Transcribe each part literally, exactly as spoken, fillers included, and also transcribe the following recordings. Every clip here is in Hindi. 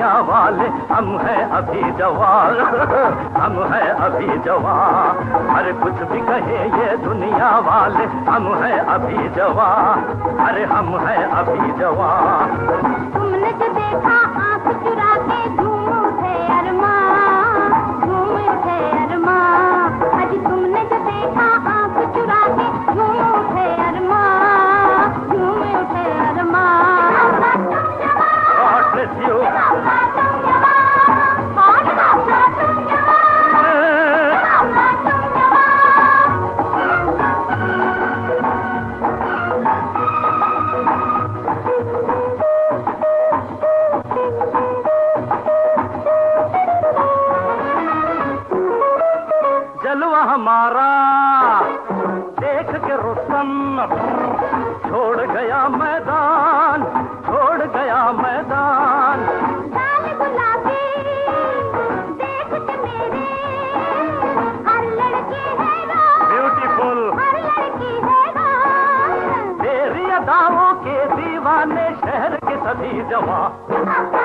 दुनिया वाले, हम हैं अभी जवान, हम हैं अभी जवान। अरे कुछ भी कहे ये दुनिया वाले, हम हैं अभी जवान, अरे हम हैं अभी जवान। तुमने जो देखा आंख चुरा के झूम उठे अरमान, झूम उठे अरमान। आज तुमने जो देखा आंख चुरा के झूम उठे अरमान, झूम उठे अरमान। God bless you. जलवा हमारा देख के रुस्तम छोड़ गया मैदान, छोड़ गया मैदान। लाल गुलाबी देख के मेरे हर लड़की हैरान, ब्यूटीफुल, हर लड़की हैरान। तेरी अदाओं के दीवाने शहर के सभी जवान।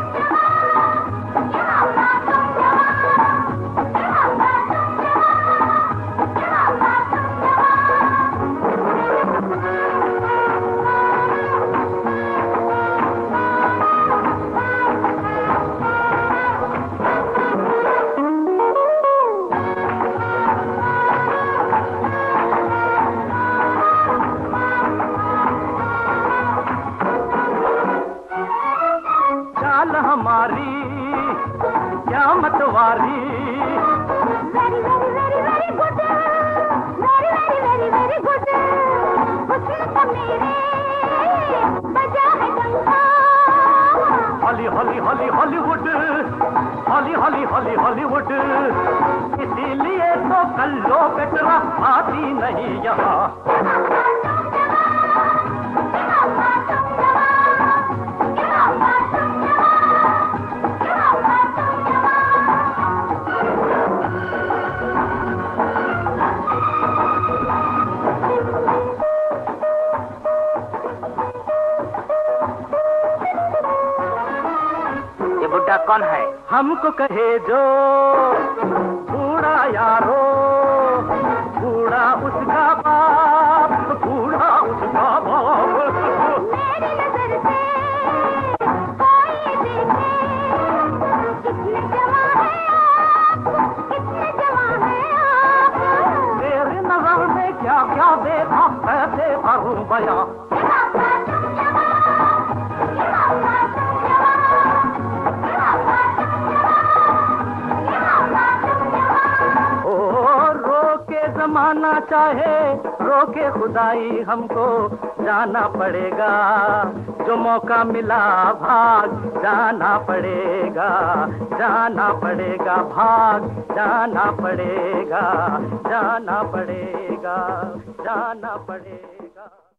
चाल हमारी क्या मतवारी, very very very very good, very very very very good. हुस्न का मेरे बजा है डंका। Holly holly holly Hollywood, holly holly holly Hollywood. इसीलिए तो कल्लो बेटरा आती नहीं यहाँ। ये बुड्ढा कौन है? हमको कहे जो बूढ़ा यारो, बूढ़ा उसका बाप, बूढ़ा उसका बाप। मेरी नजर से कोई देखे कितने जवां है आप, कितने जवां है आप। तेरी नजर में क्या क्या देखा, कैसे करूं बयां। जमाना चाहे रोके खुदाई, हमको जाना पड़ेगा। जो मौका मिला भाग जाना पड़ेगा, जाना पड़ेगा, भाग जाना पड़ेगा, जाना पड़ेगा, जाना पड़ेगा।